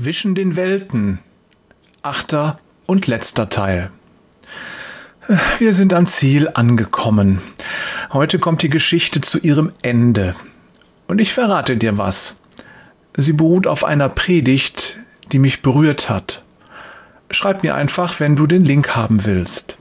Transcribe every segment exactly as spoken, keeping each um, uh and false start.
Zwischen den Welten. Achter und letzter Teil. Wir sind am Ziel angekommen. Heute kommt die Geschichte zu ihrem Ende. Und ich verrate dir was. Sie beruht auf einer Predigt, die mich berührt hat. Schreib mir einfach, wenn du den Link haben willst.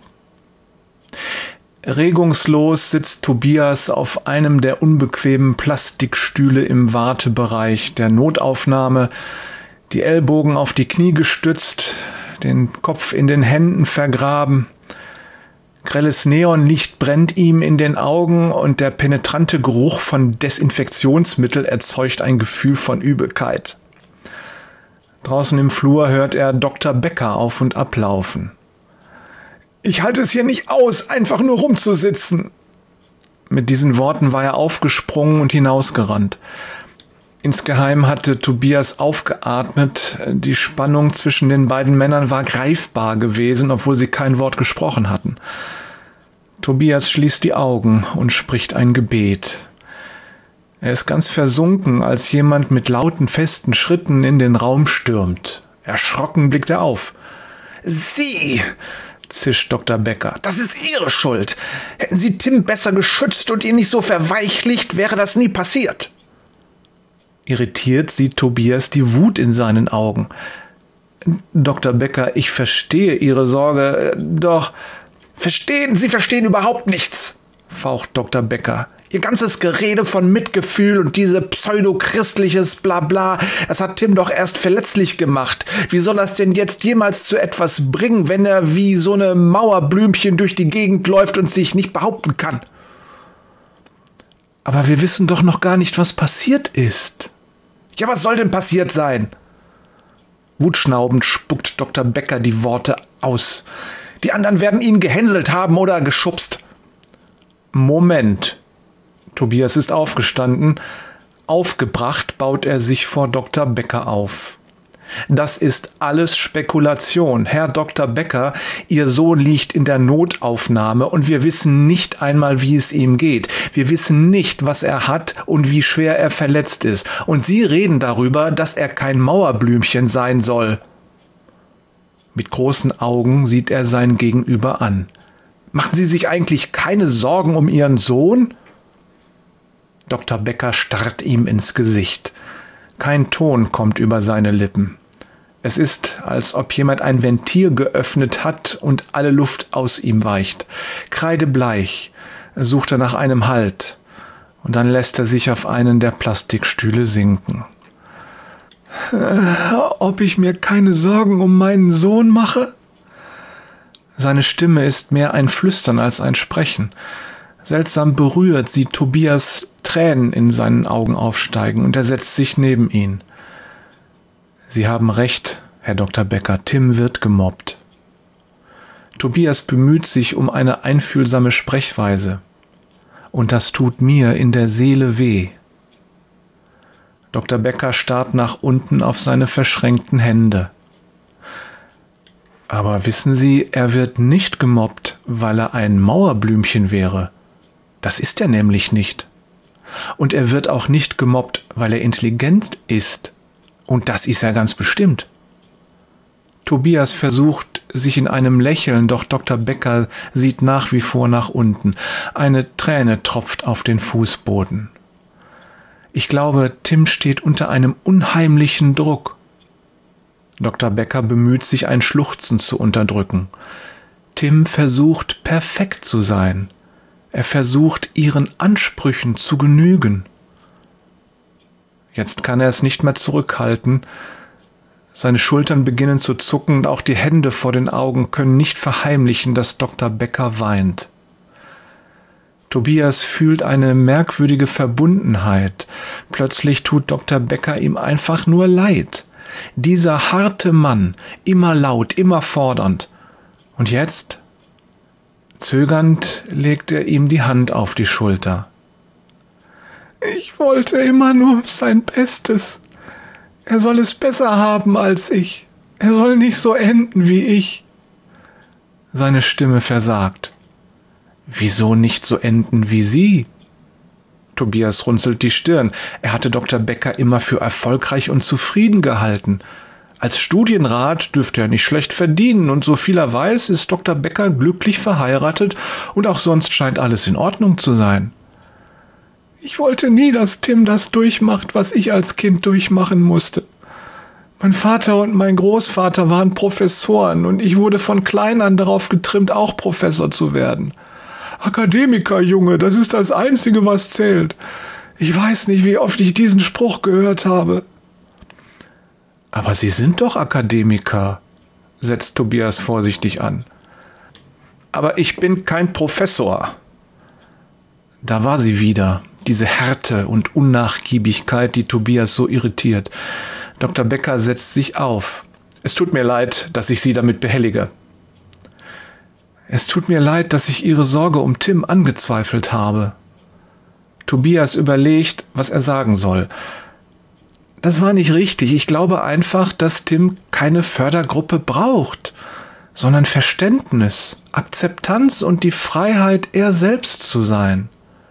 Regungslos sitzt Tobias auf einem der unbequemen Plastikstühle im Wartebereich der Notaufnahme, die Ellbogen auf die Knie gestützt, den Kopf in den Händen vergraben. Grelles Neonlicht brennt ihm in den Augen und der penetrante Geruch von Desinfektionsmittel erzeugt ein Gefühl von Übelkeit. Draußen im Flur hört er Doktor Becker auf und ablaufen. »Ich halte es hier nicht aus, einfach nur rumzusitzen!« Mit diesen Worten war er aufgesprungen und hinausgerannt. Insgeheim hatte Tobias aufgeatmet. Die Spannung zwischen den beiden Männern war greifbar gewesen, obwohl sie kein Wort gesprochen hatten. Tobias schließt die Augen und spricht ein Gebet. Er ist ganz versunken, als jemand mit lauten, festen Schritten in den Raum stürmt. Erschrocken blickt er auf. »Sie!« zischt Doktor Becker. »Das ist Ihre Schuld. Hätten Sie Tim besser geschützt und ihn nicht so verweichlicht, wäre das nie passiert.« Irritiert sieht Tobias die Wut in seinen Augen. »Doktor Becker, ich verstehe Ihre Sorge, doch...« »Verstehen? Sie verstehen überhaupt nichts«, faucht Doktor Becker. »Ihr ganzes Gerede von Mitgefühl und diese pseudo-christliches Blabla, das hat Tim doch erst verletzlich gemacht. Wie soll das denn jetzt jemals zu etwas bringen, wenn er wie so eine Mauerblümchen durch die Gegend läuft und sich nicht behaupten kann?« »Aber wir wissen doch noch gar nicht, was passiert ist.« »Ja, was soll denn passiert sein?« Wutschnaubend spuckt Doktor Becker die Worte aus. »Die anderen werden ihn gehänselt haben oder geschubst.« »Moment.« Tobias ist aufgestanden. Aufgebracht baut er sich vor Doktor Becker auf. »Das ist alles Spekulation. Herr Doktor Becker, Ihr Sohn liegt in der Notaufnahme und wir wissen nicht einmal, wie es ihm geht. Wir wissen nicht, was er hat und wie schwer er verletzt ist. Und Sie reden darüber, dass er kein Mauerblümchen sein soll.« Mit großen Augen sieht er sein Gegenüber an. »Machen Sie sich eigentlich keine Sorgen um Ihren Sohn?« Doktor Becker starrt ihm ins Gesicht. Kein Ton kommt über seine Lippen. Es ist, als ob jemand ein Ventil geöffnet hat und alle Luft aus ihm weicht. Kreidebleich sucht er nach einem Halt und dann lässt er sich auf einen der Plastikstühle sinken. »Ob ich mir keine Sorgen um meinen Sohn mache?« Seine Stimme ist mehr ein Flüstern als ein Sprechen. Seltsam berührt sieht Tobias Tränen in seinen Augen aufsteigen und er setzt sich neben ihn. »Sie haben recht, Herr Doktor Becker, Tim wird gemobbt.« Tobias bemüht sich um eine einfühlsame Sprechweise. »Und das tut mir in der Seele weh.« Doktor Becker starrt nach unten auf seine verschränkten Hände. »Aber wissen Sie, er wird nicht gemobbt, weil er ein Mauerblümchen wäre. Das ist er nämlich nicht. Und er wird auch nicht gemobbt, weil er intelligent ist. Und das ist er ganz bestimmt.« Tobias versucht sich in einem Lächeln, doch Doktor Becker sieht nach wie vor nach unten. Eine Träne tropft auf den Fußboden. »Ich glaube, Tim steht unter einem unheimlichen Druck.« Doktor Becker bemüht sich, ein Schluchzen zu unterdrücken. Tim versucht, perfekt zu sein. Er versucht, ihren Ansprüchen zu genügen. Jetzt kann er es nicht mehr zurückhalten. Seine Schultern beginnen zu zucken und auch die Hände vor den Augen können nicht verheimlichen, dass Doktor Becker weint. Tobias fühlt eine merkwürdige Verbundenheit. Plötzlich tut Doktor Becker ihm einfach nur leid. Dieser harte Mann, immer laut, immer fordernd. Und jetzt? Zögernd legt er ihm die Hand auf die Schulter. »Ich wollte immer nur sein Bestes. Er soll es besser haben als ich. Er soll nicht so enden wie ich.« Seine Stimme versagt. »Wieso nicht so enden wie Sie?« Tobias runzelt die Stirn. Er hatte Doktor Becker immer für erfolgreich und zufrieden gehalten. Als Studienrat dürfte er nicht schlecht verdienen und soviel er weiß, ist Doktor Becker glücklich verheiratet und auch sonst scheint alles in Ordnung zu sein. Ich wollte nie, dass Tim das durchmacht, was ich als Kind durchmachen musste. Mein Vater und mein Großvater waren Professoren und ich wurde von klein an darauf getrimmt, auch Professor zu werden. Akademiker, Junge, das ist das Einzige, was zählt. Ich weiß nicht, wie oft ich diesen Spruch gehört habe. Aber Sie sind doch Akademiker, setzt Tobias vorsichtig an. Aber ich bin kein Professor. Da war sie wieder, diese Härte und Unnachgiebigkeit, die Tobias so irritiert. Doktor Becker setzt sich auf. Es tut mir leid, dass ich Sie damit behellige. Es tut mir leid, dass ich Ihre Sorge um Tim angezweifelt habe. Tobias überlegt, was er sagen soll. Das war nicht richtig. Ich glaube einfach, dass Tim keine Fördergruppe braucht, sondern Verständnis, Akzeptanz und die Freiheit, er selbst zu sein.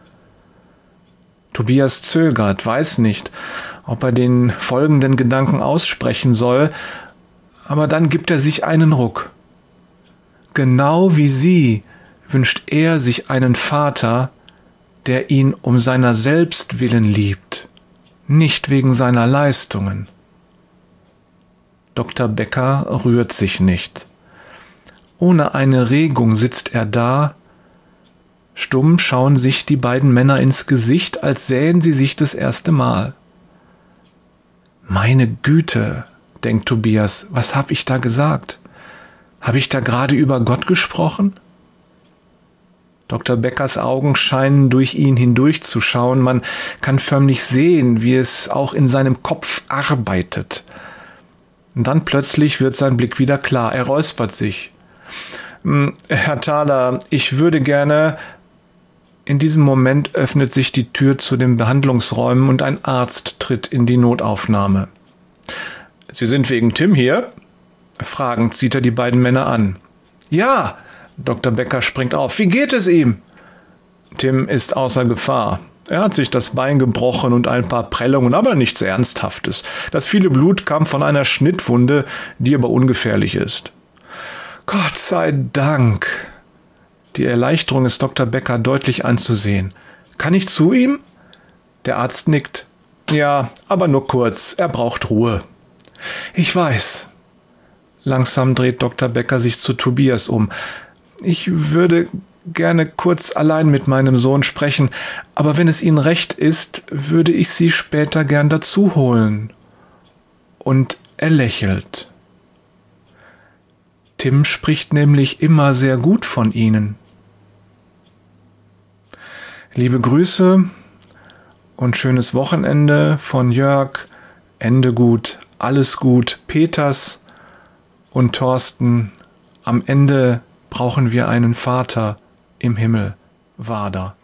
Tobias zögert, weiß nicht, ob er den folgenden Gedanken aussprechen soll, aber dann gibt er sich einen Ruck. Genau wie sie wünscht er sich einen Vater, der ihn um seiner selbst willen liebt, nicht wegen seiner Leistungen. Doktor Becker rührt sich nicht. Ohne eine Regung sitzt er da. Stumm schauen sich die beiden Männer ins Gesicht, als sähen sie sich das erste Mal. Meine Güte, denkt Tobias, was hab ich da gesagt? Habe ich da gerade über Gott gesprochen? Doktor Beckers Augen scheinen durch ihn hindurchzuschauen. Man kann förmlich sehen, wie es auch in seinem Kopf arbeitet. Und dann plötzlich wird sein Blick wieder klar. Er räuspert sich. Herr Thaler, ich würde gerne... In diesem Moment öffnet sich die Tür zu den Behandlungsräumen und ein Arzt tritt in die Notaufnahme. Sie sind wegen Tim hier? Fragend sieht er die beiden Männer an. Ja! Doktor Becker springt auf. Wie geht es ihm? Tim ist außer Gefahr. Er hat sich das Bein gebrochen und ein paar Prellungen, aber nichts Ernsthaftes. Das viele Blut kam von einer Schnittwunde, die aber ungefährlich ist. Gott sei Dank. Die Erleichterung ist Doktor Becker deutlich anzusehen. Kann ich zu ihm? Der Arzt nickt. Ja, aber nur kurz. Er braucht Ruhe. Ich weiß. Langsam dreht Doktor Becker sich zu Tobias um. Ich würde gerne kurz allein mit meinem Sohn sprechen, aber wenn es Ihnen recht ist, würde ich Sie später gern dazu holen. Und er lächelt. Tim spricht nämlich immer sehr gut von Ihnen. Liebe Grüße und schönes Wochenende von Jörg, Ende gut, alles gut, Peters und Thorsten. Am Ende brauchen wir einen Vater im Himmel, Wader.